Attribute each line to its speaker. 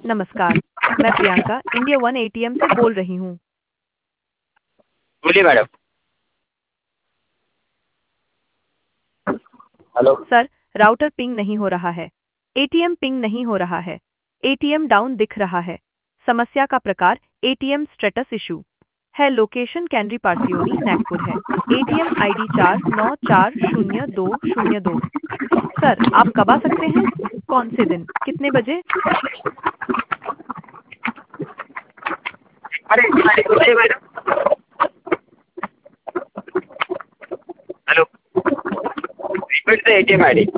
Speaker 1: नमस्कार। मैं Priyanka India one ATM से बोल रही हूँ।
Speaker 2: बोलिए madam. Hello.
Speaker 1: Sir, router ping नहीं हो रहा है। एटीएम पिंग नहीं हो रहा है। एटीएम डाउन दिख रहा है। समस्या का प्रकार एटीएम स्टेटस इशू है। लोकेशन कैनरी पार्सियोनी नागपुर है। ATM ID 49400202। सर, आप कब आ सकते हैं? कौन से दिन? कितने बजे?
Speaker 2: अरे बोलिए madam. Hello. Repeat the ATM ID.